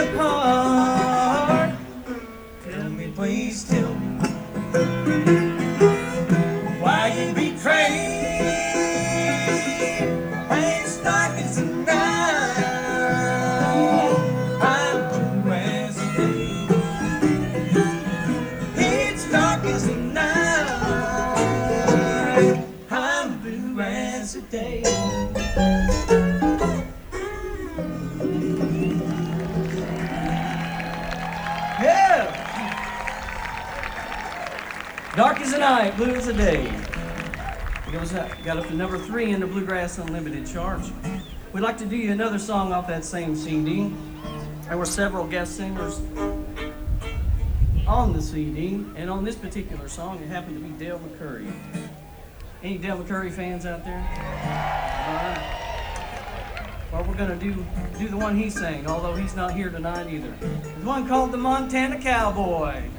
apart. Tell me, please tell me, why you betrayed and stuck as a night. I'm blue as a day. It's dark as a night. I'm blue as a day. Yeah. Dark as a night, blue as a day. Got up to number 3 in the Bluegrass Unlimited charts. We'd like to do you another song off that same CD. There were several guest singers on the CD, and on this particular song, it happened to be Dale McCoury. Any Dale McCoury fans out there? All right. Well, we're gonna do the one he sang, although he's not here tonight either. The one called the Montana Cowboy.